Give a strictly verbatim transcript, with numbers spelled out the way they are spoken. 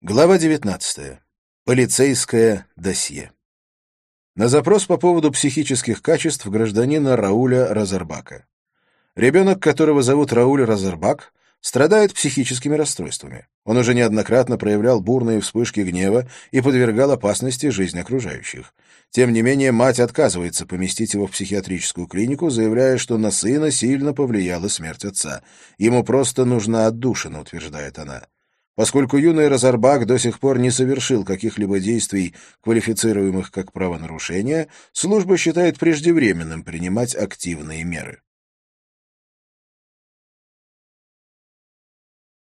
Глава девятнадцатая. Полицейское досье. На запрос по поводу психических качеств гражданина Рауля Разарбака. Ребенок, которого зовут Рауль Разарбак, страдает психическими расстройствами. Он уже неоднократно проявлял бурные вспышки гнева и подвергал опасности жизнь окружающих. Тем не менее, мать отказывается поместить его в психиатрическую клинику, заявляя, что на сына сильно повлияла смерть отца. Ему просто нужна отдушина, утверждает она. Поскольку юный Разарбак до сих пор не совершил каких-либо действий, квалифицируемых как правонарушения, служба считает преждевременным принимать активные меры.